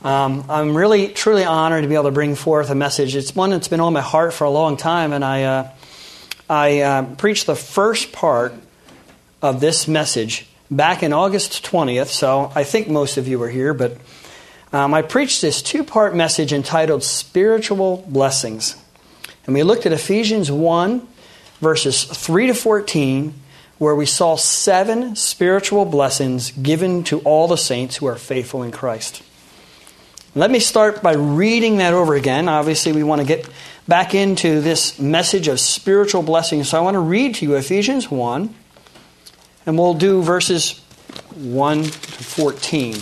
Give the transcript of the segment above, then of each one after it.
I'm really, truly honored to be able to bring forth a message. It's one that's been on my heart for a long time, and I preached the first part of this message back in August 20th, so I think most of you were here, but I preached this two-part message entitled Spiritual Blessings. And we looked at Ephesians 1, verses 3 to 14, where we saw 7 spiritual blessings given to all the saints who are faithful in Christ. Let me start by reading that over again. Obviously, we want to get back into this message of spiritual blessings. So I want to read to you Ephesians 1, and we'll do verses 1 to 14.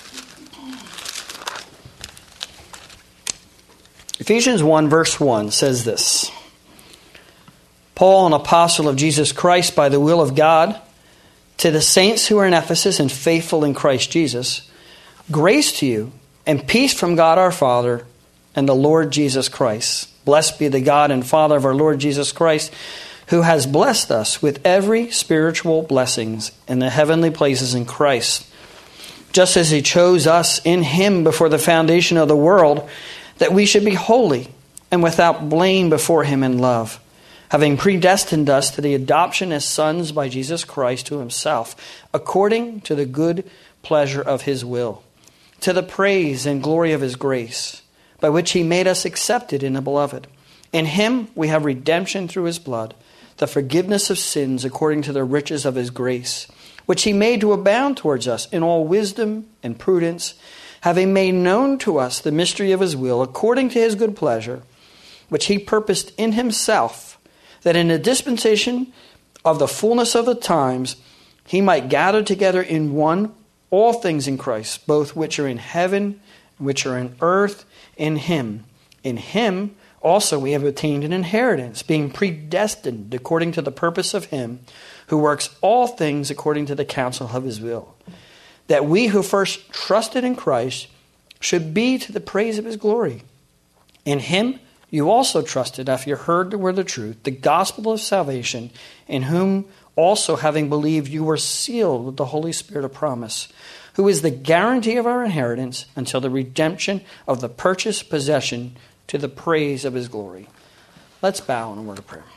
Ephesians 1, verse 1 says this: Paul, an apostle of Jesus Christ by the will of God, to the saints who are in Ephesus and faithful in Christ Jesus, grace to you and peace from God our Father and the Lord Jesus Christ. Blessed be the God and Father of our Lord Jesus Christ, who has blessed us with every spiritual blessings in the heavenly places in Christ, just as He chose us in Him before the foundation of the world, that we should be holy and without blame before Him in love, having predestined us to the adoption as sons by Jesus Christ to Himself, according to the good pleasure of His will, to the praise and glory of His grace, by which He made us accepted in the Beloved. In Him we have redemption through His blood, the forgiveness of sins according to the riches of His grace, which He made to abound towards us in all wisdom and prudence, having made known to us the mystery of His will, according to His good pleasure, which He purposed in Himself, that in the dispensation of the fullness of the times He might gather together in one all things in Christ, both which are in heaven and which are in earth, in Him. In Him also we have obtained an inheritance, being predestined according to the purpose of Him who works all things according to the counsel of His will, that we who first trusted in Christ should be to the praise of His glory. In Him you also trusted after you heard the word of truth, the gospel of salvation, in whom also, having believed, you were sealed with the Holy Spirit of promise, who is the guarantee of our inheritance until the redemption of the purchased possession to the praise of His glory. Let's bow in a word of prayer.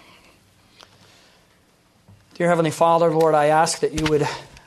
Dear Heavenly Father, Lord, I ask that you would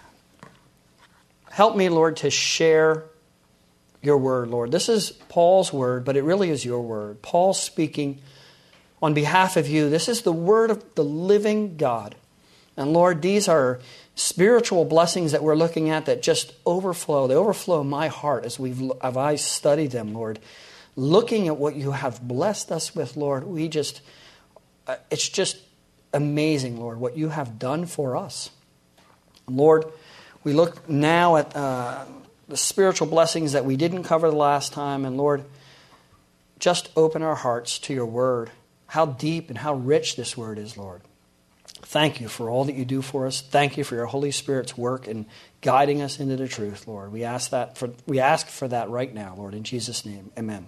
help me, Lord, to share your word, Lord. This is Paul's word, but it really is your word. Paul speaking on behalf of you. This is the word of the living God. And Lord, these are spiritual blessings that we're looking at that just overflow. They overflow my heart as I study them, Lord. Looking at what you have blessed us with, Lord, it's just amazing, Lord, what you have done for us. Lord, we look now at the spiritual blessings that we didn't cover the last time. And Lord, just open our hearts to your word. How deep and how rich this word is, Lord. Thank you for all that you do for us. Thank you for your Holy Spirit's work in guiding us into the truth, Lord. We ask for that right now, Lord, in Jesus' name. Amen.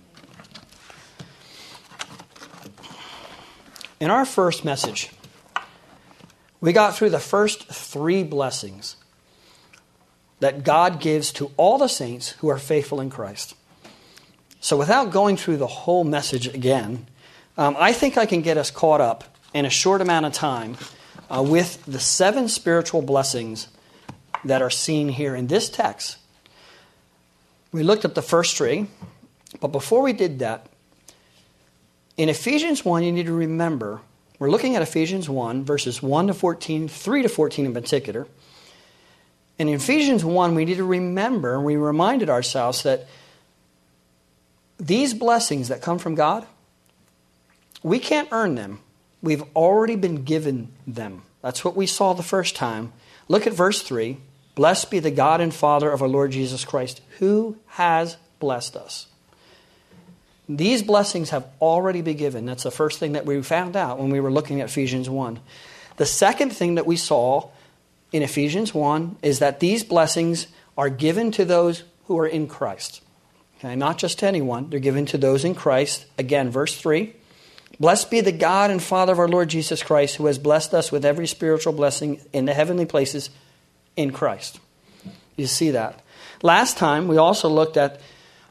In our first message, we got through the first 3 blessings that God gives to all the saints who are faithful in Christ. So without going through the whole message again, I think I can get us caught up in a short amount of time with the 7 spiritual blessings that are seen here in this text. We looked at the first 3, but before we did that, in Ephesians 1, you need to remember, we're looking at Ephesians 1, verses 1 to 14, 3 to 14 in particular. And in Ephesians 1, we need to remember, and we reminded ourselves that these blessings that come from God, we can't earn them. We've already been given them. That's what we saw the first time. Look at verse 3. Blessed be the God and Father of our Lord Jesus Christ, who has blessed us. These blessings have already been given. That's the first thing that we found out when we were looking at Ephesians 1. The second thing that we saw in Ephesians 1 is that these blessings are given to those who are in Christ. Okay, not just to anyone. They're given to those in Christ. Again, verse 3. Blessed be the God and Father of our Lord Jesus Christ, who has blessed us with every spiritual blessing in the heavenly places in Christ. You see that. Last time, we also looked at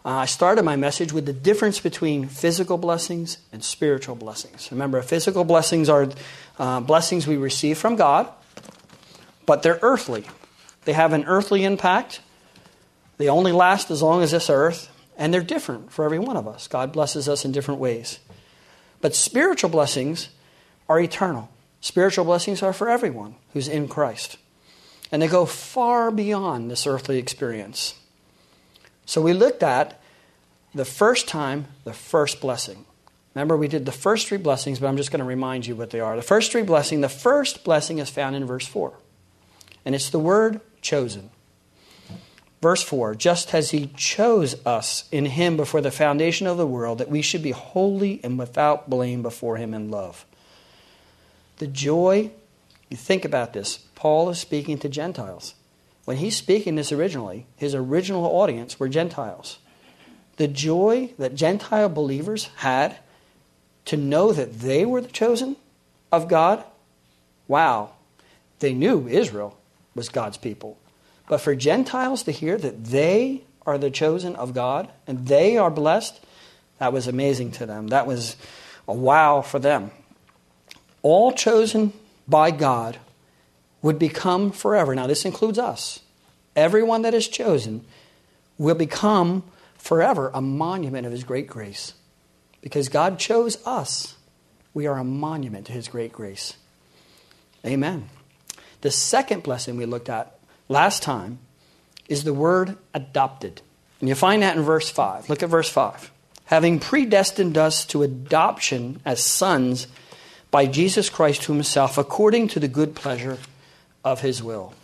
I started my message with the difference between physical blessings and spiritual blessings. Remember, physical blessings are blessings we receive from God, but they're earthly. They have an earthly impact. They only last as long as this earth, and they're different for every one of us. God blesses us in different ways. But spiritual blessings are eternal. Spiritual blessings are for everyone who's in Christ. And they go far beyond this earthly experience. So we looked at the first blessing. Remember, we did the first three blessings, but I'm just going to remind you what they are. The first blessing is found in verse 4. And it's the word chosen. Verse 4, just as he chose us in him before the foundation of the world, that we should be holy and without blame before him in love. The joy, you think about this, Paul is speaking to Gentiles. When he's speaking this originally, his original audience were Gentiles. The joy that Gentile believers had to know that they were the chosen of God, wow, they knew Israel was God's people. But for Gentiles to hear that they are the chosen of God and they are blessed, that was amazing to them. That was a wow for them. All chosen by God would become forever. Now, this includes us. Everyone that is chosen will become forever a monument of his great grace. Because God chose us, we are a monument to his great grace. Amen. The second blessing we looked at last time is the word adopted. And you find that in verse 5. Look at verse 5. Having predestined us to adoption as sons by Jesus Christ to himself, according to the good pleasure of his will.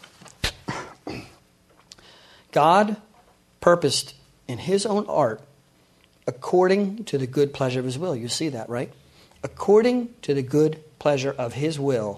God purposed in his own art, according to the good pleasure of his will. You see that, right? According to the good pleasure of his will,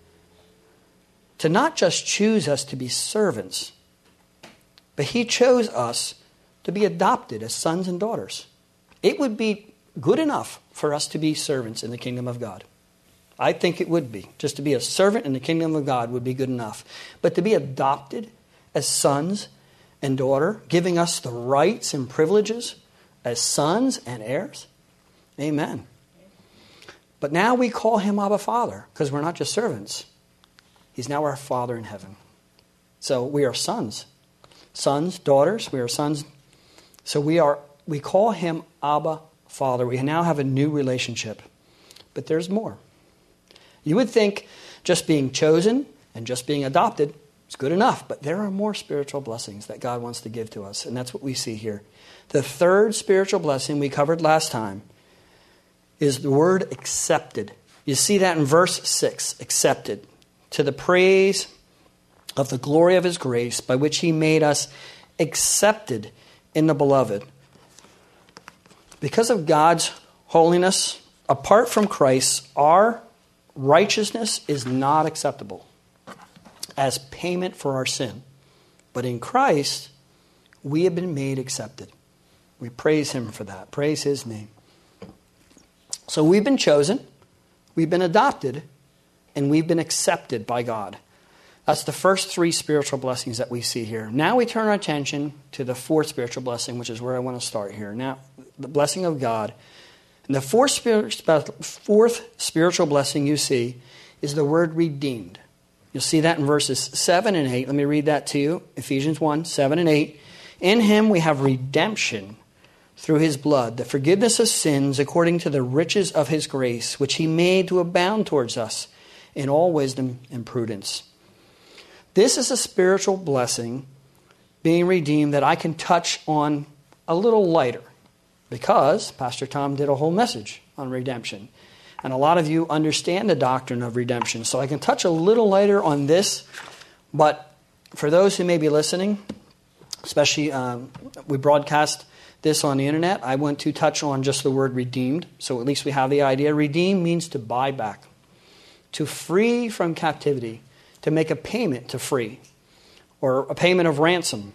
to not just choose us to be servants, but he chose us to be adopted as sons and daughters. It would be good enough for us to be servants in the kingdom of God. I think it would be. Just to be a servant in the kingdom of God would be good enough. But to be adopted as sons and daughter, giving us the rights and privileges as sons and heirs, amen. But now we call him Abba Father, because we're not just servants. He's now our Father in heaven. So we are sons. Sons, daughters, we are sons. So we call him Abba Father. We now have a new relationship. But there's more. You would think just being chosen and just being adopted is good enough. But there are more spiritual blessings that God wants to give to us. And that's what we see here. The third spiritual blessing we covered last time is the word accepted. You see that in verse 6, accepted. To the praise of the glory of his grace, by which he made us accepted in the beloved. Because of God's holiness, apart from Christ, our righteousness is not acceptable as payment for our sin. But in Christ, we have been made accepted. We praise him for that. Praise his name. So we've been chosen, we've been adopted, and we've been accepted by God. That's the first three spiritual blessings that we see here. Now we turn our attention to the fourth spiritual blessing, which is where I want to start here. Now, the blessing of God. And the fourth spiritual blessing you see is the word redeemed. You'll see that in verses 7 and 8. Let me read that to you. Ephesians 1, 7 and 8. In him we have redemption through his blood, the forgiveness of sins according to the riches of his grace, which he made to abound towards us in all wisdom and prudence. This is a spiritual blessing, being redeemed, that I can touch on a little lighter, because Pastor Tom did a whole message on redemption. And a lot of you understand the doctrine of redemption. So I can touch a little lighter on this. But for those who may be listening, especially we broadcast this on the internet, I want to touch on just the word redeemed. So at least we have the idea. Redeem means to buy back, to free from captivity, to make a payment to free, or a payment of ransom.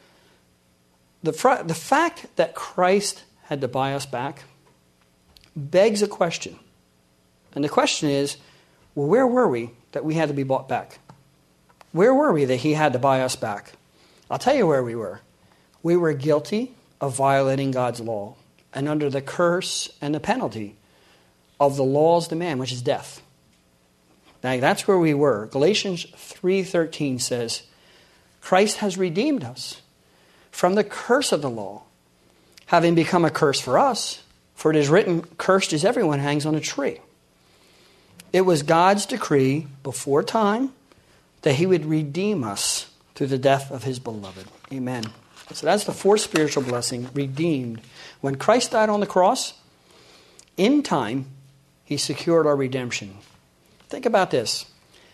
The fact that Christ had to buy us back begs a question. And the question is, well, where were we that we had to be bought back? Where were we that he had to buy us back? I'll tell you where we were. We were guilty of violating God's law and under the curse and the penalty of the law's demand, which is death. Now, that's where we were. Galatians 3:13 says, Christ has redeemed us from the curse of the law, having become a curse for us, for it is written, cursed is everyone who hangs on a tree. It was God's decree before time that he would redeem us through the death of his beloved. Amen. So that's the fourth spiritual blessing, redeemed. When Christ died on the cross, in time, he secured our redemption. Think about this.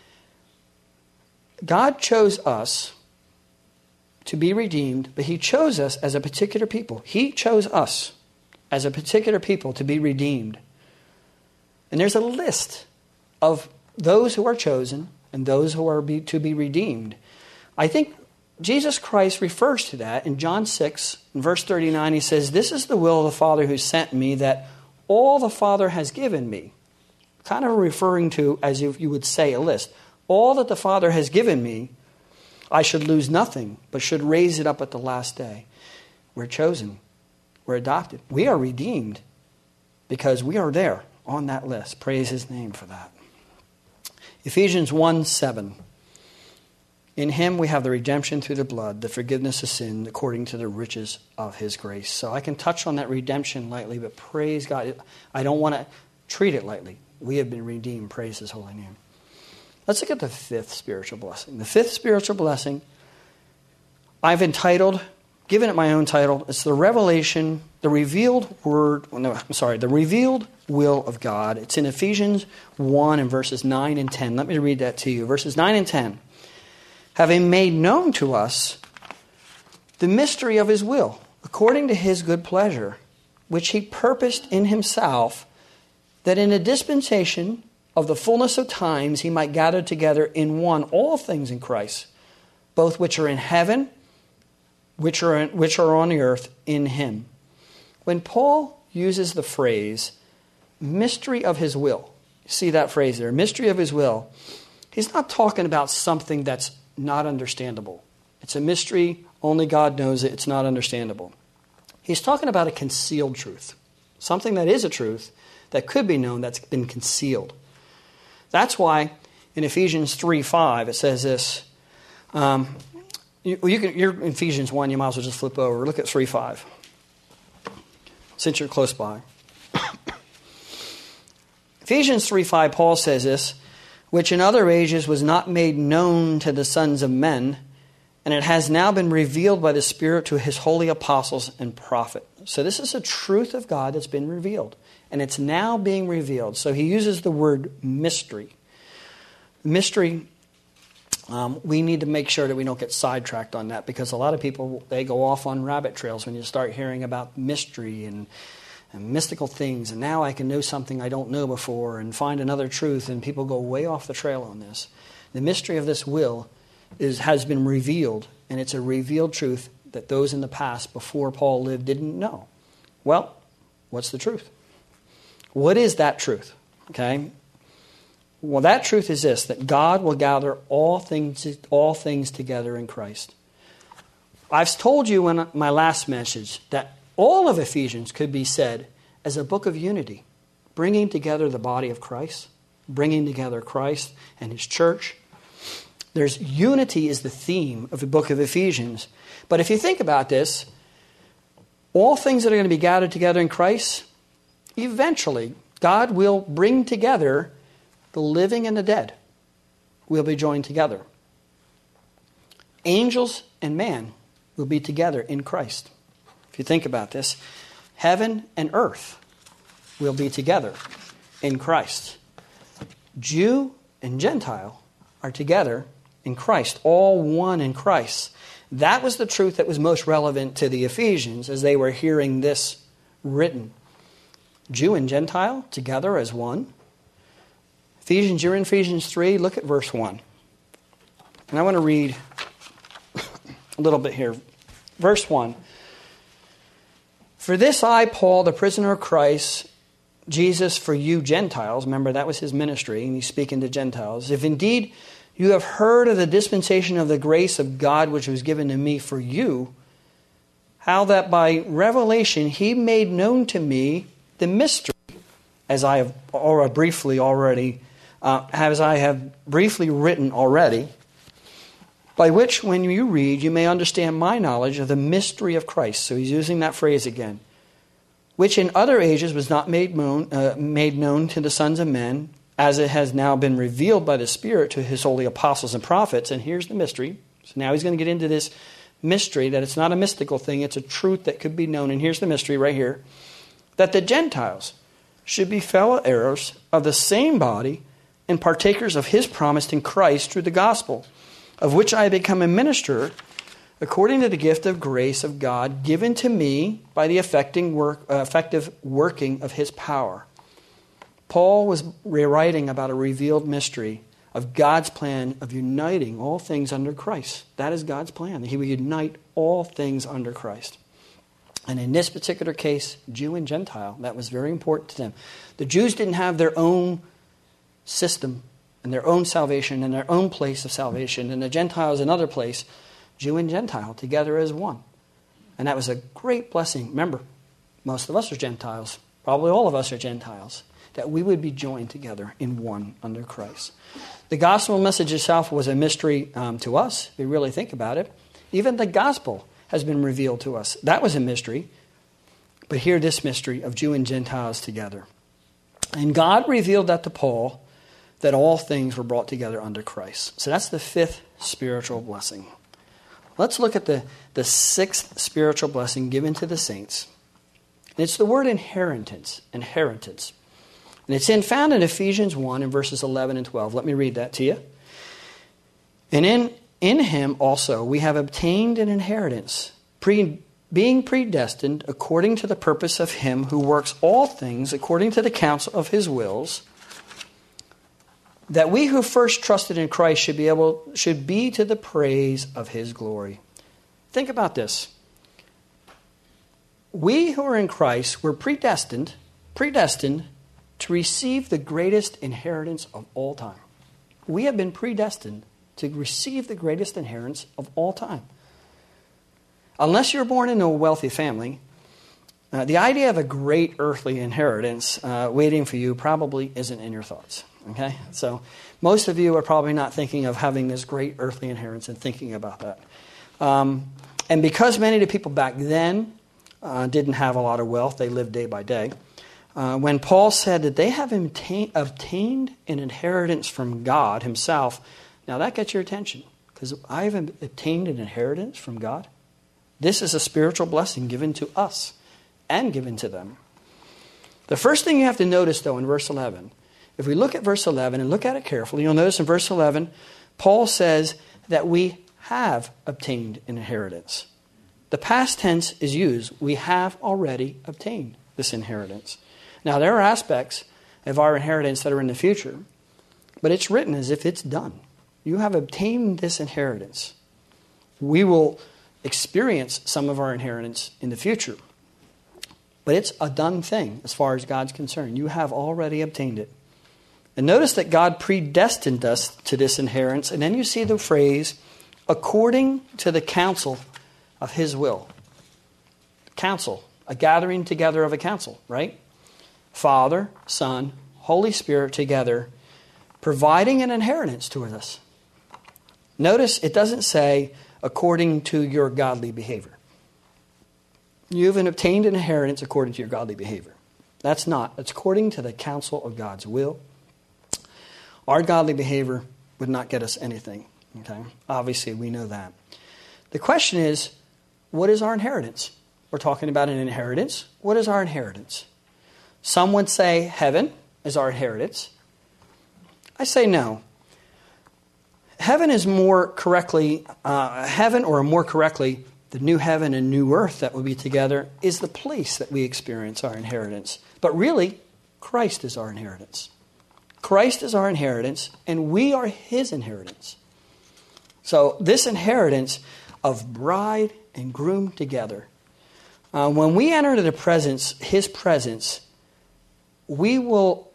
God chose us to be redeemed, but he chose us as a particular people. He chose us as a particular people to be redeemed. And there's a list of those who are chosen and those who are to be redeemed. I think Jesus Christ refers to that in John 6, in verse 39. He says, this is the will of the Father who sent me, that all the Father has given me. Kind of referring to, as if you would say, a list. All that the Father has given me, I should lose nothing, but should raise it up at the last day. We're chosen. We're adopted. We are redeemed because we are there on that list. Praise his name for that. Ephesians 1:7. In him we have the redemption through the blood, the forgiveness of sin, according to the riches of his grace. So I can touch on that redemption lightly, but praise God. I don't want to treat it lightly. We have been redeemed. Praise his holy name. Let's look at the fifth spiritual blessing. The fifth spiritual blessing, I've entitled, given it my own title, it's the revelation, the revealed will of God. It's in Ephesians 1 and verses 9 and 10. Let me read that to you. Verses 9 and 10. Having made known to us the mystery of his will, according to his good pleasure, which he purposed in himself, that in a dispensation of the fullness of times he might gather together in one all things in Christ, both which are in heaven, which are on the earth in him. When Paul uses the phrase, mystery of his will, you see that phrase there, mystery of his will, he's not talking about something that's not understandable. It's a mystery, only God knows it, it's not understandable. He's talking about a concealed truth, something that is a truth that could be known that's been concealed. That's why in Ephesians 3:5 it says this. You're in Ephesians 1, you might as well just flip over. Look at 3:5. Since you're close by. Ephesians 3:5, Paul says this, which in other ages was not made known to the sons of men, and it has now been revealed by the Spirit to his holy apostles and prophets. So this is a truth of God that's been revealed, and it's now being revealed. So he uses the word mystery. Mystery, we need to make sure that we don't get sidetracked on that, because a lot of people, they go off on rabbit trails when you start hearing about mystery and mystical things, and now I can know something I don't know before and find another truth, and people go way off the trail on this. The mystery of this will has been revealed, and it's a revealed truth that those in the past before Paul lived didn't know. Well, what's the truth? What is that truth? Okay? Well, that truth is this, that God will gather all things together in Christ. I've told you in my last message that all of Ephesians could be said as a book of unity, bringing together the body of Christ, bringing together Christ and his church. There's unity is the theme of the book of Ephesians. But if you think about this, all things that are going to be gathered together in Christ, eventually God will bring together the living and the dead. Will be joined together. Angels and man will be together in Christ. If you think about this, heaven and earth will be together in Christ. Jew and Gentile are together in Christ, all one in Christ. That was the truth that was most relevant to the Ephesians as they were hearing this written. Jew and Gentile together as one. Ephesians, you're in Ephesians 3, look at verse 1. And I want to read a little bit here. Verse 1. For this I, Paul, the prisoner of Christ, Jesus for you Gentiles, remember that was his ministry, and he's speaking to Gentiles. If indeed you have heard of the dispensation of the grace of God which was given to me for you, how that by revelation he made known to me the mystery, as I have briefly written already, by which, when you read, you may understand my knowledge of the mystery of Christ. So he's using that phrase again. Which in other ages was not made known to the sons of men, as it has now been revealed by the Spirit to his holy apostles and prophets. And here's the mystery. So now he's going to get into this mystery, that it's not a mystical thing, it's a truth that could be known. And here's the mystery right here. That the Gentiles should be fellow heirs of the same body and partakers of his promise in Christ through the gospel, of which I have become a minister according to the gift of grace of God given to me by the effective working of his power. Paul was rewriting about a revealed mystery of God's plan of uniting all things under Christ. That is God's plan. He would unite all things under Christ. And in this particular case, Jew and Gentile, that was very important to them. The Jews didn't have their own system and their own salvation and their own place of salvation, and the Gentiles another place. Jew and Gentile together as one. And that was a great blessing. Remember, most of us are Gentiles. Probably all of us are Gentiles. That we would be joined together in one under Christ. The gospel message itself was a mystery to us, if you really think about it. Even the gospel has been revealed to us. That was a mystery. But here, this mystery of Jew and Gentiles together. And God revealed that to Paul, that all things were brought together under Christ. So that's the fifth spiritual blessing. Let's look at the sixth spiritual blessing given to the saints. And it's the word inheritance. Inheritance. And it's found in Ephesians 1 in verses 11 and 12. Let me read that to you. And in him also we have obtained an inheritance, being predestined according to the purpose of him who works all things according to the counsel of his wills, that we who first trusted in Christ should be to the praise of his glory. Think about this. We who are in Christ were predestined to receive the greatest inheritance of all time. We have been predestined to receive the greatest inheritance of all time. Unless you're born into a wealthy family, the idea of a great earthly inheritance waiting for you probably isn't in your thoughts. Okay? So most of you are probably not thinking of having this great earthly inheritance and thinking about that. And because many of the people back then didn't have a lot of wealth, they lived day by day. When Paul said that they have obtained an inheritance from God himself, now that gets your attention, because I have obtained an inheritance from God. This is a spiritual blessing given to us and given to them. The first thing you have to notice, though, in verse 11, if we look at verse 11 and look at it carefully, you'll notice in verse 11, Paul says that we have obtained an inheritance. The past tense is used. We have already obtained this inheritance. Now, there are aspects of our inheritance that are in the future, but it's written as if it's done. You have obtained this inheritance. We will experience some of our inheritance in the future, but it's a done thing as far as God's concerned. You have already obtained it. And notice that God predestined us to this inheritance, and then you see the phrase, according to the counsel of his will. Counsel, a gathering together of a council, right? Father, Son, Holy Spirit together, providing an inheritance to us. Notice it doesn't say, according to your godly behavior. You've obtained an inheritance according to your godly behavior. That's not. It's according to the counsel of God's will. Our godly behavior would not get us anything. Okay? Obviously, we know that. The question is, what is our inheritance? We're talking about an inheritance. What is our inheritance? Some would say heaven is our inheritance. I say no. Heaven is more correctly, or more correctly, the new heaven and new earth that will be together is the place that we experience our inheritance. But really, Christ is our inheritance. Christ is our inheritance, and we are his inheritance. So this inheritance of bride and groom together, when we enter into the presence, his presence, we will,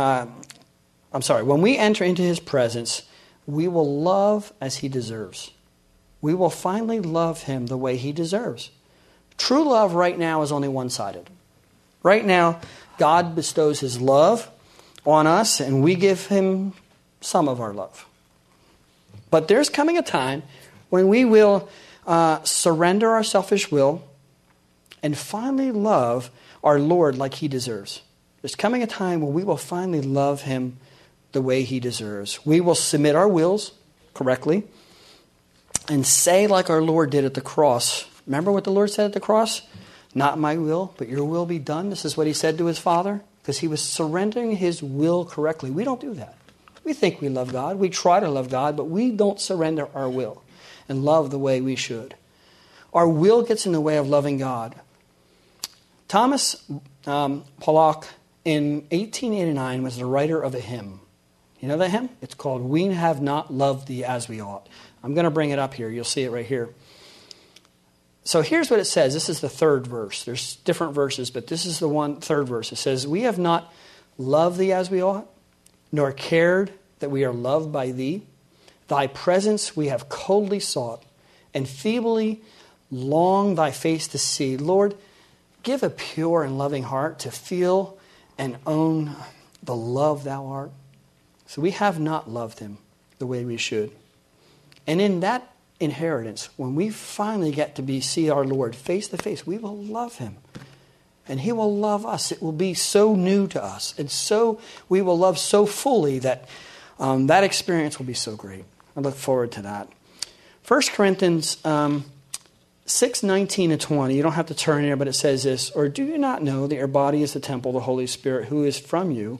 when we enter into his presence, we will love as he deserves. We will finally love him the way he deserves. True love right now is only one-sided. Right now, God bestows his love on us, and we give him some of our love. But there's coming a time when we will surrender our selfish will and finally love our Lord like he deserves. There's coming a time when we will finally love him the way he deserves. We will submit our wills correctly and say like our Lord did at the cross. Remember what the Lord said at the cross? Not my will, but your will be done. This is what he said to his Father, because he was surrendering his will correctly. We don't do that. We think we love God. We try to love God, but we don't surrender our will and love the way we should. Our will gets in the way of loving God. Thomas Pollock in 1889 was the writer of a hymn. You know that hymn? It's called "We Have Not Loved Thee As We Ought." I'm going to bring it up here. You'll see it right here. So here's what it says. This is the third verse. There's different verses, but this is the third verse. It says, "We have not loved thee as we ought, nor cared that we are loved by thee. Thy presence we have coldly sought, and feebly long thy face to see. Lord, give a pure and loving heart to feel and own the love thou art." So we have not loved him the way we should. And in that inheritance, when we finally get to see our Lord face to face, we will love him. And he will love us. It will be so new to us. And so we will love so fully that that experience will be so great. I look forward to that. 1 Corinthians 6:19 and 20. You don't have to turn here, but it says this. "Or do you not know that your body is the temple of the Holy Spirit who is from you?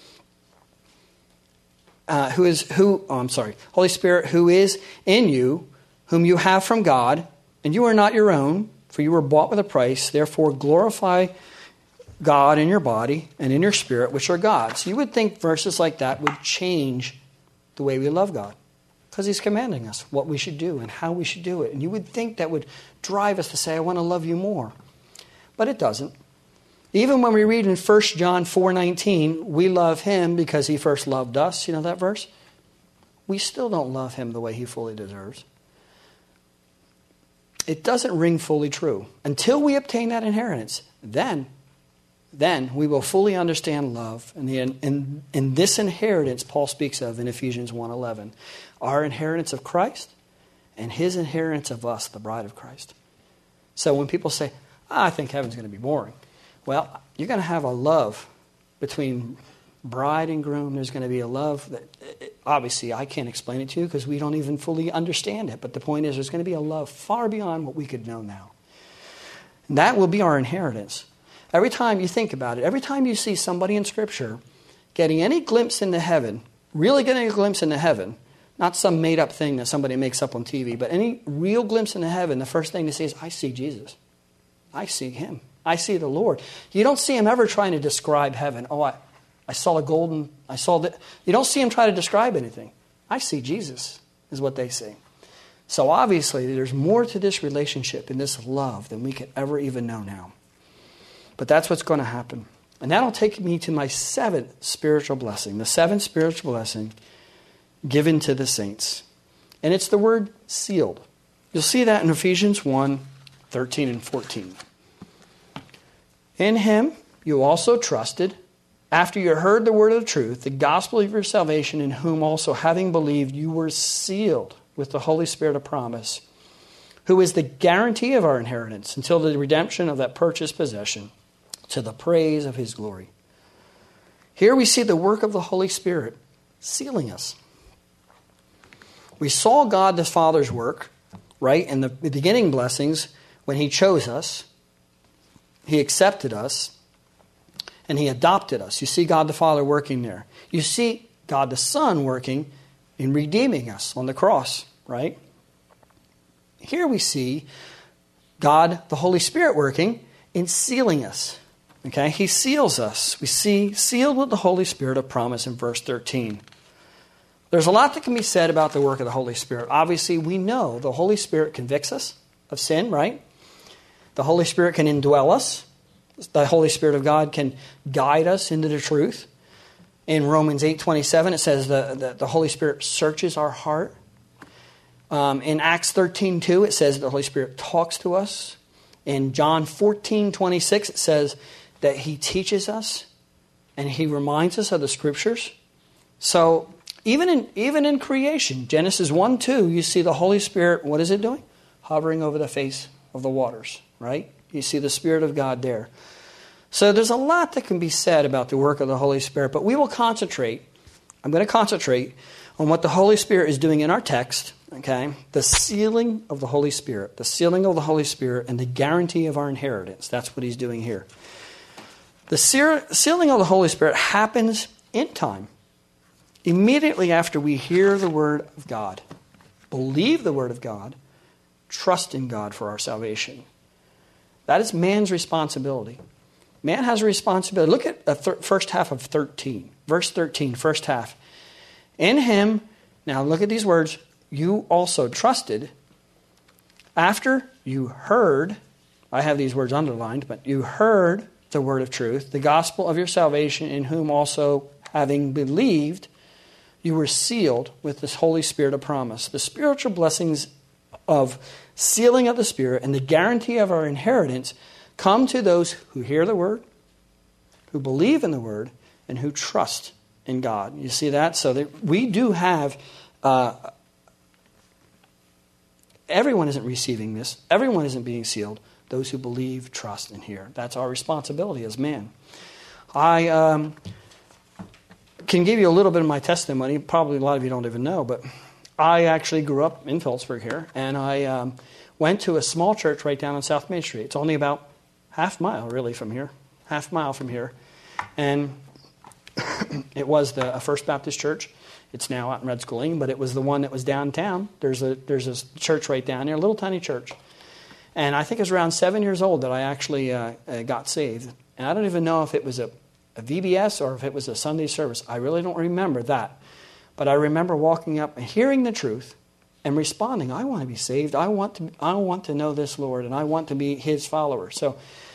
Holy Spirit who is in you, whom you have from God, and you are not your own, for you were bought with a price. Therefore glorify God in your body and in your spirit, which are God's." You would think verses like that would change the way we love God, because he's commanding us what we should do and how we should do it. And you would think that would drive us to say, "I want to love you more." But it doesn't. Even when we read in 1 John 4:19, we love him because he first loved us. You know that verse? We still don't love him the way he fully deserves. It doesn't ring fully true. Until we obtain that inheritance, then we will fully understand love. And in this inheritance Paul speaks of in Ephesians 1:11. Our inheritance of Christ and his inheritance of us, the bride of Christ. So when people say, "I think heaven's going to be boring," well, you're going to have a love between bride and groom. There's going to be a love that, obviously, I can't explain it to you because we don't even fully understand it. But the point is, there's going to be a love far beyond what we could know now. And that will be our inheritance. Every time you think about it, every time you see somebody in Scripture getting any glimpse into heaven, really getting a glimpse into heaven, not some made-up thing that somebody makes up on TV, but any real glimpse into heaven, the first thing they say is, "I see Jesus. I see him. I see the Lord." You don't see him ever trying to describe heaven. "Oh, I saw I saw that." You don't see him try to describe anything. "I see Jesus," is what they say. So obviously, there's more to this relationship and this love than we could ever even know now. But that's what's going to happen. And that'll take me to my seventh spiritual blessing. The seventh spiritual blessing given to the saints. And it's the word sealed. You'll see that in Ephesians 1:13 and 14. "In him you also trusted, after you heard the word of the truth, the gospel of your salvation, in whom also, having believed, you were sealed with the Holy Spirit of promise, who is the guarantee of our inheritance until the redemption of that purchased possession, to the praise of his glory." Here we see the work of the Holy Spirit sealing us. We saw God the Father's work, right, in the beginning blessings when he chose us, he accepted us, and he adopted us. You see God the Father working there. You see God the Son working in redeeming us on the cross, right? Here we see God the Holy Spirit working in sealing us. Okay, he seals us. We see sealed with the Holy Spirit of promise in verse 13. There's a lot that can be said about the work of the Holy Spirit. Obviously, we know the Holy Spirit convicts us of sin, right? The Holy Spirit can indwell us. The Holy Spirit of God can guide us into the truth. In Romans 8:27, it says the Holy Spirit searches our heart. In Acts 13:2, it says the Holy Spirit talks to us. In John 14:26, it says that he teaches us and he reminds us of the scriptures. So even in creation, Genesis 1:2, you see the Holy Spirit, what is it doing? Hovering over the face of the waters, right? You see the Spirit of God there. So there's a lot that can be said about the work of the Holy Spirit, but I'm going to concentrate on what the Holy Spirit is doing in our text, okay? The sealing of the Holy Spirit. The sealing of the Holy Spirit and the guarantee of our inheritance. That's what he's doing here. The sealing of the Holy Spirit happens in time. Immediately after we hear the Word of God, believe the Word of God, trust in God for our salvation. That is man's responsibility. Man has a responsibility. Look at the first half of 13. Verse 13, first half. In him, now look at these words, you also trusted after you heard, I have these words underlined, but you heard the word of truth, the gospel of your salvation, in whom also, having believed, you were sealed with this Holy Spirit of promise. The spiritual blessings of sealing of the Spirit and the guarantee of our inheritance come to those who hear the word, who believe in the word, and who trust in God. You see that? So that we do have, everyone isn't receiving this. Everyone isn't being sealed. Those who believe, trust, and hear. That's our responsibility as man. I can give you a little bit of my testimony. Probably a lot of you don't even know, but I actually grew up in Phillipsburg here, and I went to a small church right down on South Main Street. It's only about half mile from here. And it was the First Baptist Church. It's now out in Red Schooling, but it was the one that was downtown. There's a church right down there, a little tiny church. And I think it was around 7 years old that I actually got saved. And I don't even know if it was a VBS or if it was a Sunday service. I really don't remember that. But I remember walking up and hearing the truth and responding, I want to be saved. I want to know this Lord, and I want to be his follower. So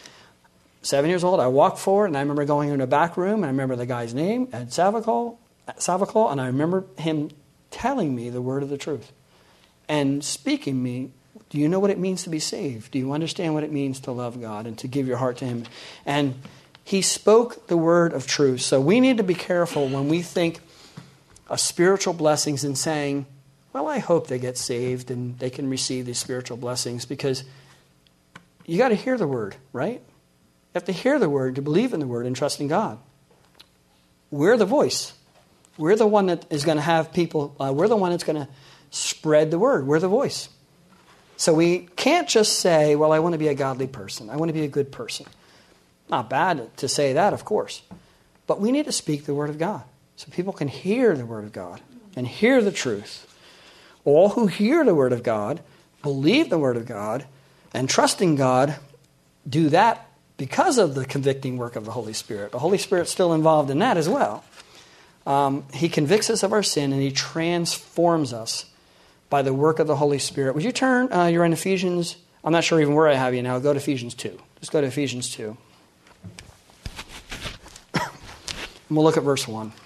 7 years old, I walked forward, and I remember going into a back room, and I remember the guy's name, Ed Savakol, and I remember him telling me the word of the truth and speaking me, do you know what it means to be saved? Do you understand what it means to love God and to give your heart to him? And he spoke the word of truth. So we need to be careful when we think of spiritual blessings and saying, well, I hope they get saved and they can receive these spiritual blessings, because you got to hear the word, right? You have to hear the word to believe in the word and trust in God. We're the voice. We're the one that is going to have people, we're the one that's going to spread the word. We're the voice. So we can't just say, well, I want to be a godly person. I want to be a good person. Not bad to say that, of course. But we need to speak the word of God so people can hear the word of God and hear the truth. All who hear the word of God, believe the word of God, and trust in God, do that because of the convicting work of the Holy Spirit. The Holy Spirit's still involved in that as well. He convicts us of our sin, and he transforms us by the work of the Holy Spirit. Would you turn, you're in Ephesians, I'm not sure even where I have you now, go to Ephesians 2. Just go to Ephesians 2. And we'll look at verse 1.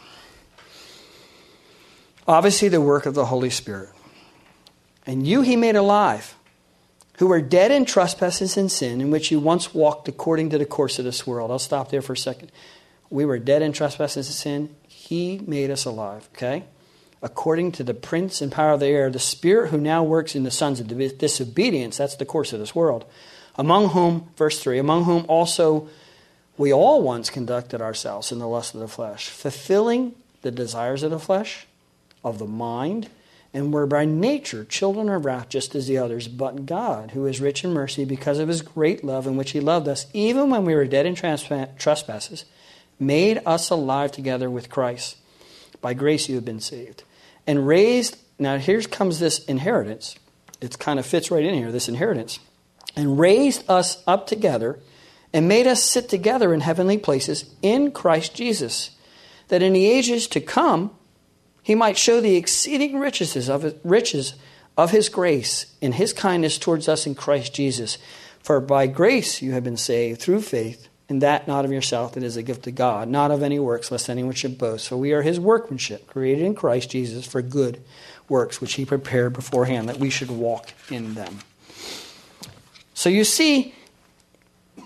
Obviously the work of the Holy Spirit. And you he made alive, who were dead in trespasses and sin, in which you once walked according to the course of this world. I'll stop there for a second. We were dead in trespasses and sin. He made us alive, okay? According to the prince and power of the air, the spirit who now works in the sons of disobedience, that's the course of this world, among whom, verse 3, among whom also we all once conducted ourselves in the lust of the flesh, fulfilling the desires of the flesh, of the mind, and were by nature children of wrath just as the others. But God, who is rich in mercy, because of his great love in which he loved us, even when we were dead in trespasses, made us alive together with Christ. By grace you have been saved. And raised, now here comes this inheritance. It kind of fits right in here, this inheritance. And raised us up together and made us sit together in heavenly places in Christ Jesus, that in the ages to come he might show the exceeding riches of his grace in his kindness towards us in Christ Jesus. For by grace you have been saved through faith, and that not of yourself, it is a gift of God, not of any works, lest anyone should boast. For we are his workmanship, created in Christ Jesus for good works, which he prepared beforehand, that we should walk in them. So you see,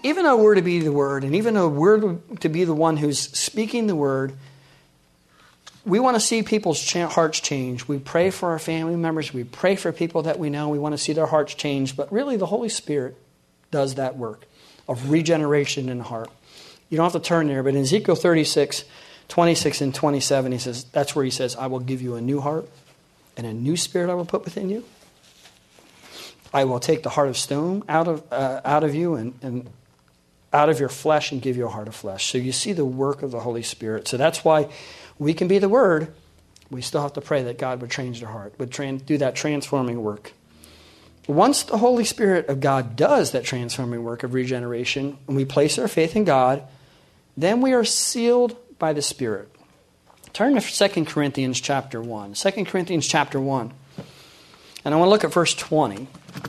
even though we're to be the Word, and even though we're to be the one who's speaking the Word, we want to see people's hearts change. We pray for our family members. We pray for people that we know. We want to see their hearts change. But really, the Holy Spirit does that work of regeneration in the heart. You don't have to turn there, but in Ezekiel 36, 26 and 27, that's where he says, I will give you a new heart, and a new spirit I will put within you. I will take the heart of stone out of you and out of your flesh and give you a heart of flesh. So you see the work of the Holy Spirit. So that's why we can be the Word. We still have to pray that God would change their heart, would do that transforming work. Once the Holy Spirit of God does that transforming work of regeneration, and we place our faith in God, then we are sealed by the Spirit. Turn to 2 Corinthians chapter 1. 2 Corinthians chapter 1. And I want to look at verse 20.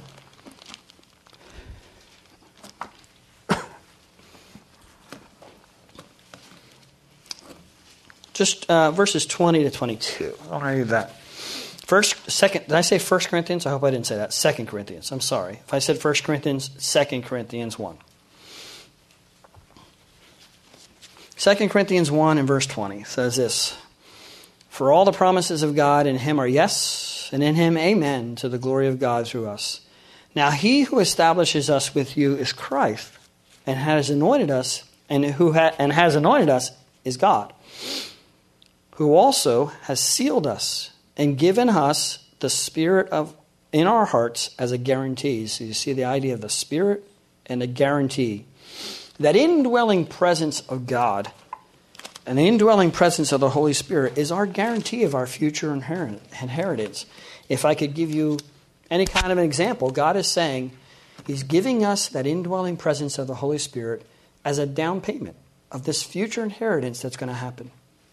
Just verses 20 to 22. I want to read that. Did I say 1 Corinthians? I hope I didn't say that. 2 Corinthians. I'm sorry. If I said 1 Corinthians, 2 Corinthians 1. 2 Corinthians 1 and verse 20 says this. For all the promises of God in him are yes, and in him amen, to the glory of God through us. Now he who establishes us with you is Christ, and has anointed us, and has anointed us is God, who also has sealed us and given us the Spirit in our hearts as a guarantee. So you see the idea of the Spirit and a guarantee. That indwelling presence of God and the indwelling presence of the Holy Spirit is our guarantee of our future inheritance. If I could give you any kind of an example, God is saying He's giving us that indwelling presence of the Holy Spirit as a down payment of this future inheritance that's going to happen.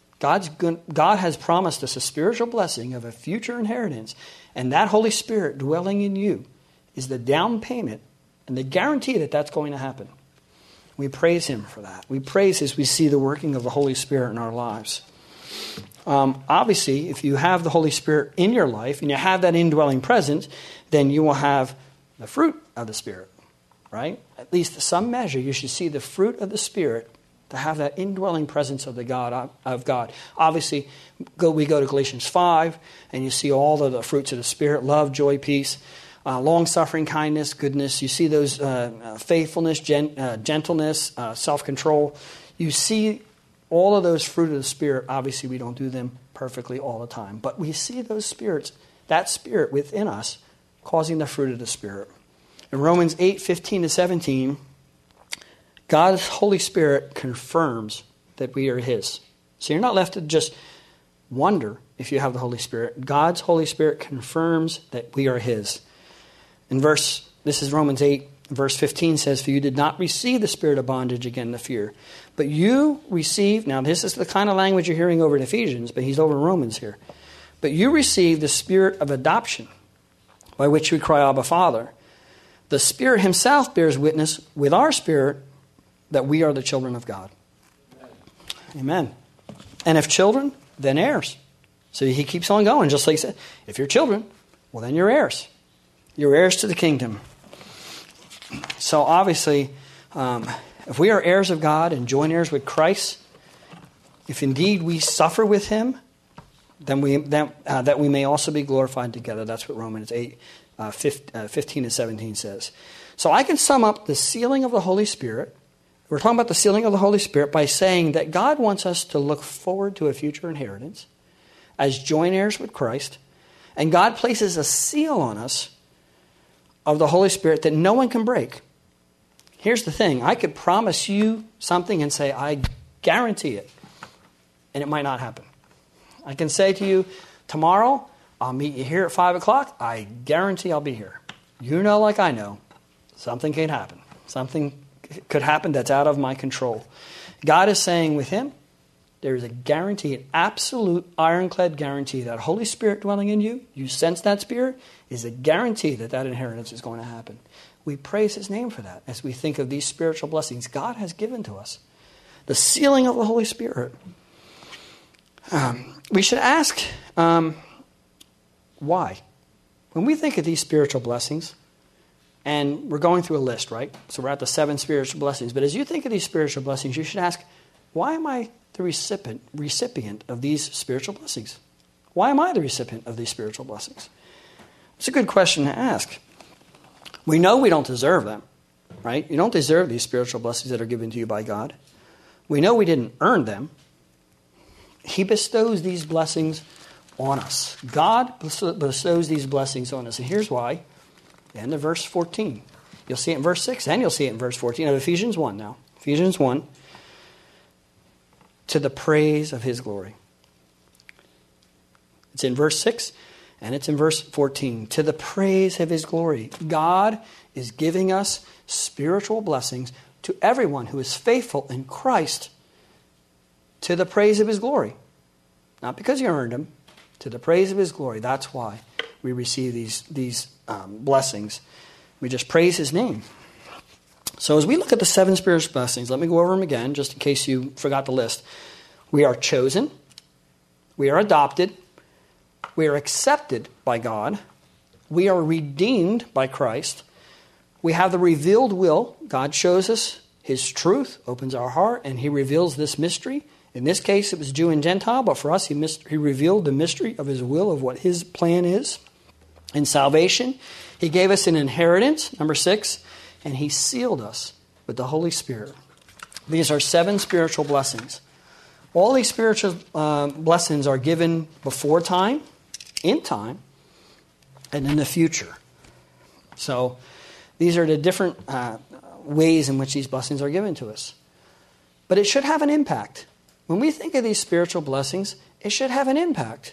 God has promised us a spiritual blessing of a future inheritance, and that Holy Spirit dwelling in you is the down payment and the guarantee that that's going to happen. We praise Him for that. We praise as we see the working of the Holy Spirit in our lives. Obviously, if you have the Holy Spirit in your life and you have that indwelling presence, then you will have the fruit of the Spirit, right? At least to some measure, you should see the fruit of the Spirit to have that indwelling presence of God. Obviously, we go to Galatians 5, and you see all of the fruits of the Spirit: love, joy, peace, long-suffering, kindness, goodness. You see those faithfulness, gentleness, self-control. You see all of those fruit of the Spirit. Obviously, we don't do them perfectly all the time, but we see those spirits, that Spirit within us, causing the fruit of the Spirit. In Romans 8, 15 to 17, God's Holy Spirit confirms that we are His. So you're not left to just wonder if you have the Holy Spirit. God's Holy Spirit confirms that we are His. This is Romans 8, verse 15 says, for you did not receive the spirit of bondage again to fear, but you received, now this is the kind of language you're hearing over in Ephesians, but he's over in Romans here. But you received the spirit of adoption, by which we cry, Abba, Father. The Spirit Himself bears witness with our spirit that we are the children of God. Amen. And if children, then heirs. So he keeps on going, just like he said. If you're children, well, then you're heirs. You're heirs to the kingdom. So obviously, if we are heirs of God and joint heirs with Christ, if indeed we suffer with Him, then that we may also be glorified together. That's what Romans 8, 15 and 17 says. So I can sum up the sealing of the Holy Spirit. We're talking about the sealing of the Holy Spirit by saying that God wants us to look forward to a future inheritance as joint heirs with Christ. And God places a seal on us of the Holy Spirit that no one can break. Here's the thing. I could promise you something and say, I guarantee it. And it might not happen. I can say to you, tomorrow, I'll meet you here at 5 o'clock. I guarantee I'll be here. You know like I know. Something can happen. Something could happen that's out of my control. God is saying with Him, there is a guarantee, an absolute ironclad guarantee that Holy Spirit dwelling in you, you sense that Spirit, is a guarantee that that inheritance is going to happen. We praise His name for that as we think of these spiritual blessings God has given to us. The sealing of the Holy Spirit. We should ask, why? When we think of these spiritual blessings, And we're going through a list, right? So we're at the 7 spiritual blessings. But as you think of these spiritual blessings, you should ask, why am I the recipient of these spiritual blessings? Why am I the recipient of these spiritual blessings? It's a good question to ask. We know we don't deserve them, right? You don't deserve these spiritual blessings that are given to you by God. We know we didn't earn them. He bestows these blessings on us. God bestows these blessings on us. And here's why. End of verse 14. You'll see it in verse 6 and you'll see it in verse 14 of Ephesians 1 now. Ephesians 1. To the praise of his glory. It's in verse 6 and it's in verse 14. To the praise of his glory. God is giving us spiritual blessings to everyone who is faithful in Christ. To the praise of his glory. Not because you earned them. To the praise of his glory. That's why we receive these blessings. We just praise his name. So as we look at the 7 spiritual blessings, let me go over them again, just in case you forgot the list. We are chosen. We are adopted. We are accepted by God. We are redeemed by Christ. We have the revealed will. God shows us his truth, opens our heart, and he reveals this mystery. In this case, it was Jew and Gentile, but for us, he revealed the mystery of his will, of what his plan is. In salvation, he gave us an inheritance, number 6, and he sealed us with the Holy Spirit. These are 7 spiritual blessings. All these spiritual blessings are given before time, in time, and in the future. So these are the different ways in which these blessings are given to us. But it should have an impact. When we think of these spiritual blessings, it should have an impact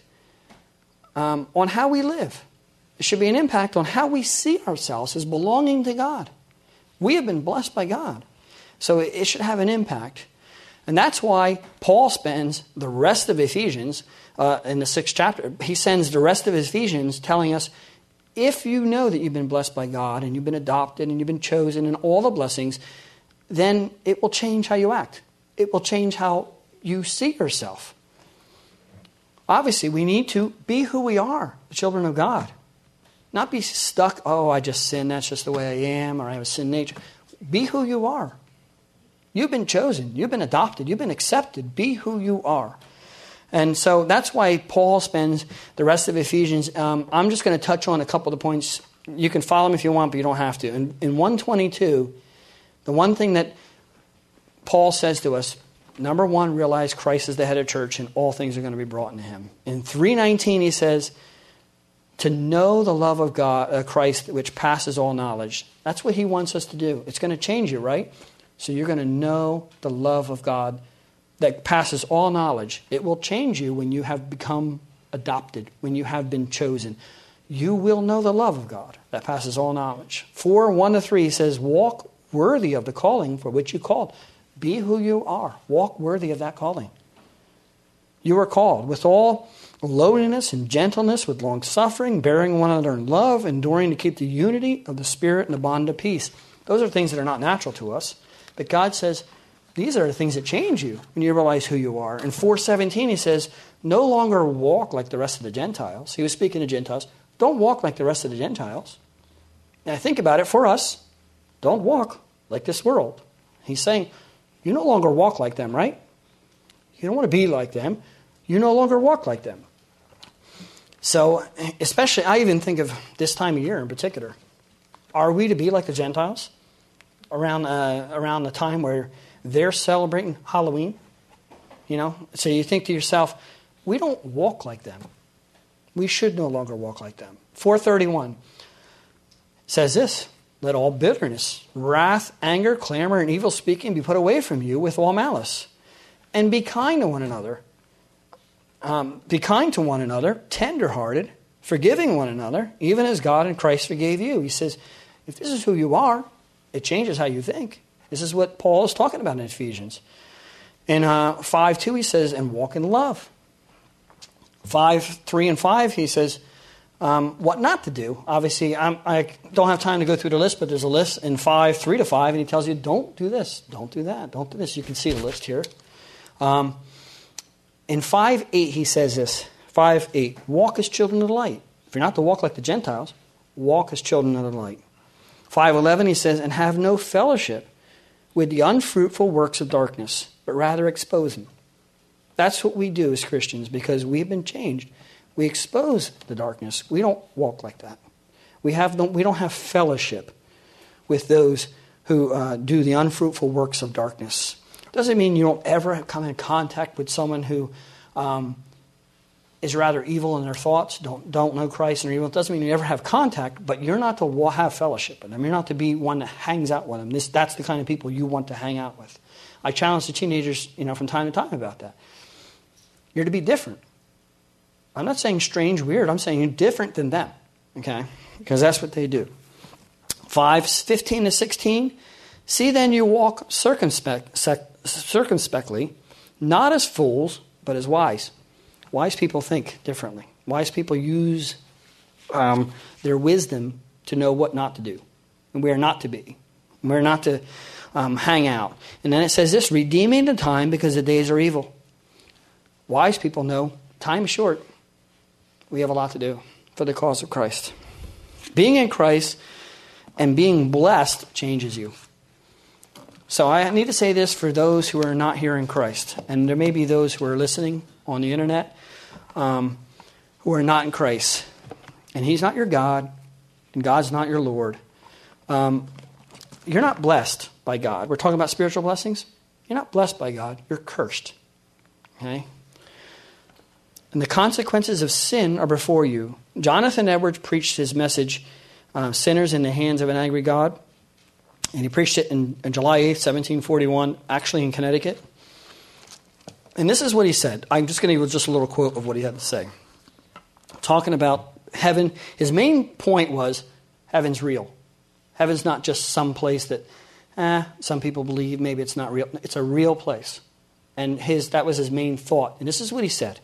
on how we live. It should be an impact on how we see ourselves as belonging to God. We have been blessed by God. So it should have an impact. And that's why Paul spends the rest of Ephesians, in the 6th chapter, he sends the rest of Ephesians telling us, if you know that you've been blessed by God and you've been adopted and you've been chosen and all the blessings, then it will change how you act. It will change how you see yourself. Obviously, we need to be who we are, the children of God. Not be stuck, oh, I just sin, that's just the way I am, or I have a sin nature. Be who you are. You've been chosen. You've been adopted. You've been accepted. Be who you are. And so that's why Paul spends the rest of Ephesians. I'm just going to touch on a couple of the points. You can follow them if you want, but you don't have to. In 122, the one thing that Paul says to us, number 1, realize Christ is the head of church and all things are going to be brought into him. In 3:19, he says, to know the love of God, Christ, which passes all knowledge. That's what he wants us to do. It's going to change you, right? So you're going to know the love of God that passes all knowledge. It will change you when you have become adopted, when you have been chosen. You will know the love of God that passes all knowledge. 4:1-3 he says, walk worthy of the calling for which you called. Be who you are. Walk worthy of that calling. You are called with all lowliness and gentleness, with long suffering, bearing one another in love, enduring to keep the unity of the Spirit in the bond of peace. Those are things that are not natural to us. But God says, these are the things that change you when you realize who you are. In 4:17 he says, no longer walk like the rest of the Gentiles. He was speaking to Gentiles. Don't walk like the rest of the Gentiles. Now think about it for us. Don't walk like this world. He's saying, you no longer walk like them, right? You don't want to be like them. You no longer walk like them. So, especially, I even think of this time of year in particular. Are we to be like the Gentiles around the time where they're celebrating Halloween? You know, so you think to yourself, we don't walk like them. We should no longer walk like them. 4:31 says this, let all bitterness, wrath, anger, clamor, and evil speaking be put away from you with all malice. And be kind to one another. Be kind to one another, tender-hearted, forgiving one another, even as God in Christ forgave you. He says, if this is who you are, it changes how you think. This is what Paul is talking about in Ephesians. In 5:2 he says, and walk in love. 5:3 and 5 he says, what not to do. Obviously, I don't have time to go through the list, but there's a list in 5:3-5, and he tells you, don't do this, don't do that, don't do this. You can see the list here. In 5:8 he says this, 5:8, walk as children of the light. If you're not to walk like the Gentiles, walk as children of the light. 5:11 he says, and have no fellowship with the unfruitful works of darkness, but rather expose them. That's what we do as Christians because we've been changed. We expose the darkness. We don't walk like that. We don't have fellowship with those who do the unfruitful works of darkness. Doesn't mean you don't ever come in contact with someone who is rather evil in their thoughts, don't know Christ and are evil. It doesn't mean you ever have contact, but you're not to have fellowship with them. You're not to be one that hangs out with them. That's the kind of people you want to hang out with. I challenge the teenagers, from time to time about that. You're to be different. I'm not saying strange, weird. I'm saying you're different than them, okay? Because that's what they do. 5:15-16. See then you walk circumspectly, not as fools, but as wise. Wise people think differently. Wise people use their wisdom to know what not to do and where not to be, where not to hang out. And then it says this, redeeming the time because the days are evil. Wise people know time is short. We have a lot to do for the cause of Christ. Being in Christ and being blessed changes you. So I need to say this for those who are not here in Christ. And there may be those who are listening on the internet who are not in Christ. And He's not your God. And God's not your Lord. You're not blessed by God. We're talking about spiritual blessings. You're not blessed by God. You're cursed. Okay? And the consequences of sin are before you. Jonathan Edwards preached his message, Sinners in the Hands of an Angry God. And he preached it on July 8th, 1741, actually in Connecticut. And this is what he said. I'm just going to give just a little quote of what he had to say. Talking about heaven, his main point was heaven's real. Heaven's not just some place that some people believe maybe it's not real. It's a real place. And that was his main thought. And this is what he said.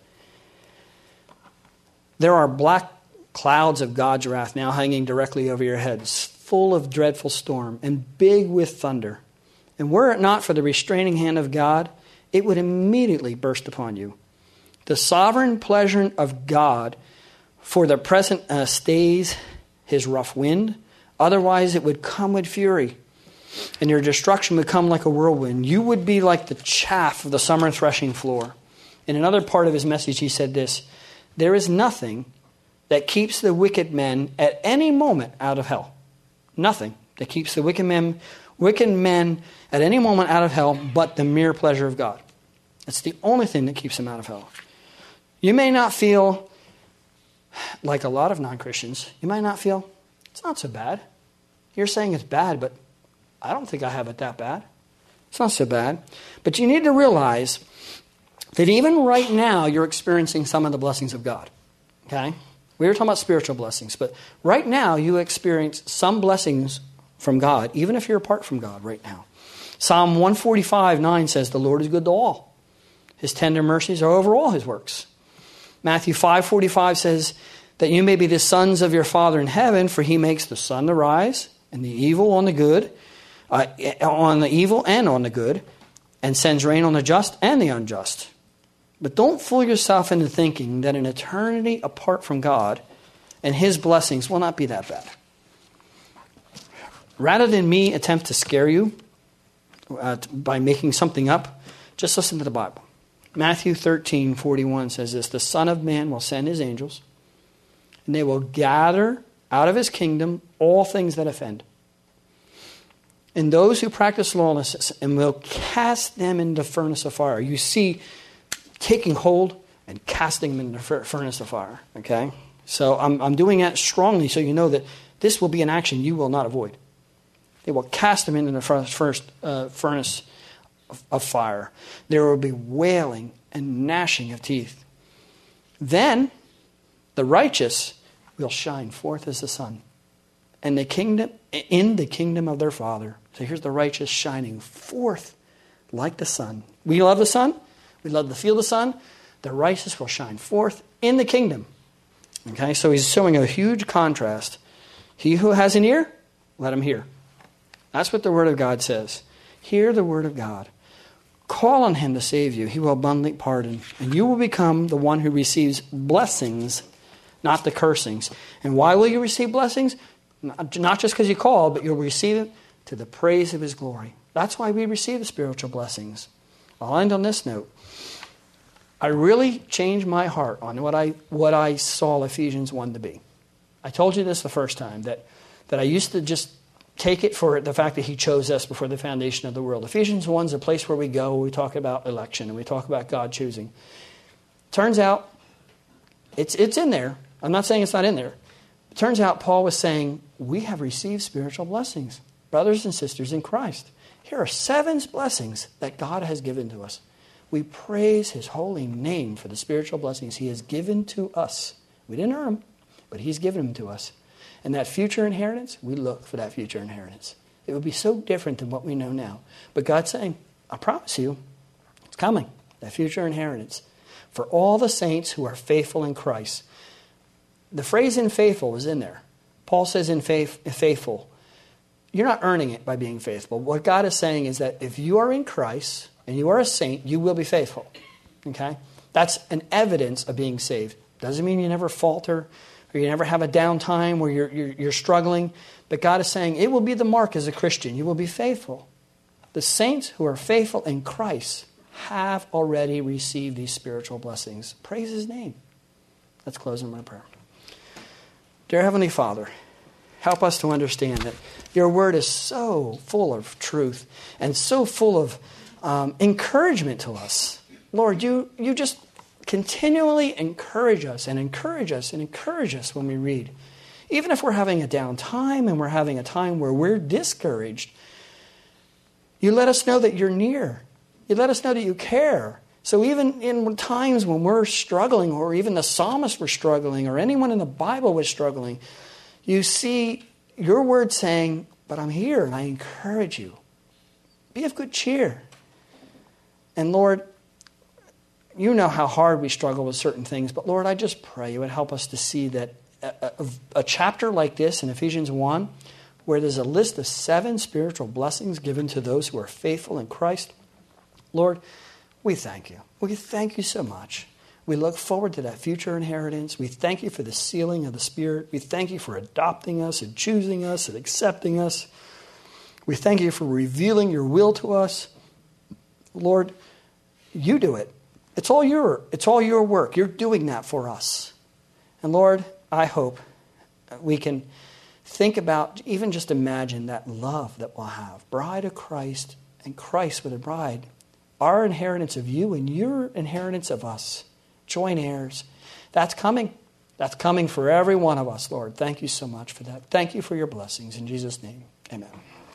There are black clouds of God's wrath now hanging directly over your heads, full of dreadful storm and big with thunder. And were it not for the restraining hand of God, it would immediately burst upon you. The sovereign pleasure of God for the present stays His rough wind. Otherwise it would come with fury, and your destruction would come like a whirlwind. You would be like the chaff of the summer threshing floor. In another part of his message he said this, there is nothing that keeps the wicked men at any moment out of hell. Nothing that keeps the wicked men at any moment out of hell but the mere pleasure of God. It's the only thing that keeps them out of hell. You may not feel like a lot of non-Christians. You might not feel, it's not so bad. You're saying it's bad, but I don't think I have it that bad. It's not so bad. But you need to realize that even right now you're experiencing some of the blessings of God. Okay? We were talking about spiritual blessings, but right now you experience some blessings from God, even if you're apart from God right now. Psalm 145:9 says, the Lord is good to all. His tender mercies are over all His works. Matthew 5:45 says that you may be the sons of your Father in heaven, for He makes the sun to rise and the evil on the good, on the evil and on the good, and sends rain on the just and the unjust. But don't fool yourself into thinking that an eternity apart from God and His blessings will not be that bad. Rather than me attempt to scare you by making something up, just listen to the Bible. Matthew 13:41 says this, the Son of Man will send His angels, and they will gather out of His kingdom all things that offend, and those who practice lawlessness, and will cast them into the furnace of fire. You see, taking hold and casting them into the furnace of fire. Okay? So I'm doing that strongly so you know that this will be an action you will not avoid. They will cast them into the furnace of fire. There will be wailing and gnashing of teeth. Then the righteous will shine forth as the sun, and in the kingdom of their Father. So here's the righteous shining forth like the sun. We love the sun. We love to feel the sun. The righteous will shine forth in the kingdom. Okay, so he's showing a huge contrast. He who has an ear, let him hear. That's what the Word of God says. Hear the Word of God. Call on Him to save you. He will abundantly pardon. And you will become the one who receives blessings, not the cursings. And why will you receive blessings? Not just because you called, but you'll receive it to the praise of his glory. That's why we receive the spiritual blessings. I'll end on this note. I really changed my heart on what I saw Ephesians 1 to be. I told you this the first time, that I used to just take it for the fact that he chose us before the foundation of the world. Ephesians 1 is a place where we go, we talk about election, and we talk about God choosing. Turns out, it's in there. I'm not saying it's not in there. It turns out Paul was saying, we have received spiritual blessings, brothers and sisters in Christ. Here are 7 blessings that God has given to us. We praise his holy name for the spiritual blessings he has given to us. We didn't earn them, but he's given them to us. And that future inheritance, we look for that future inheritance. It would be so different than what we know now. But God's saying, I promise you, it's coming, that future inheritance. For all the saints who are faithful in Christ. The phrase "in faithful" is in there. Paul says "in faithful." You're not earning it by being faithful. What God is saying is that if you are in Christ and you are a saint, you will be faithful. Okay? That's an evidence of being saved. Doesn't mean you never falter or you never have a downtime where you're struggling. But God is saying it will be the mark as a Christian. You will be faithful. The saints who are faithful in Christ have already received these spiritual blessings. Praise his name. Let's close in my prayer. Dear Heavenly Father, help us to understand that your word is so full of truth and so full of encouragement to us. Lord, you just continually encourage us and encourage us and encourage us when we read. Even if we're having a down time and we're having a time where we're discouraged, you let us know that you're near. You let us know that you care. So even in times when we're struggling, or even the psalmist were struggling, or anyone in the Bible was struggling, you see your word saying, but I'm here and I encourage you. Be of good cheer. And Lord, you know how hard we struggle with certain things, but Lord, I just pray you would help us to see that a chapter like this in Ephesians 1, where there's a list of 7 spiritual blessings given to those who are faithful in Christ, Lord, we thank you. We thank you so much. We look forward to that future inheritance. We thank you for the sealing of the Spirit. We thank you for adopting us and choosing us and accepting us. We thank you for revealing your will to us. Lord, you do it. It's all your work. You're doing that for us. And Lord, I hope we can think about, even just imagine that love that we'll have. Bride of Christ and Christ with a bride. Our inheritance of you and your inheritance of us. Joint heirs. That's coming. That's coming for every one of us, Lord. Thank you so much for that. Thank you for your blessings. In Jesus' name, amen.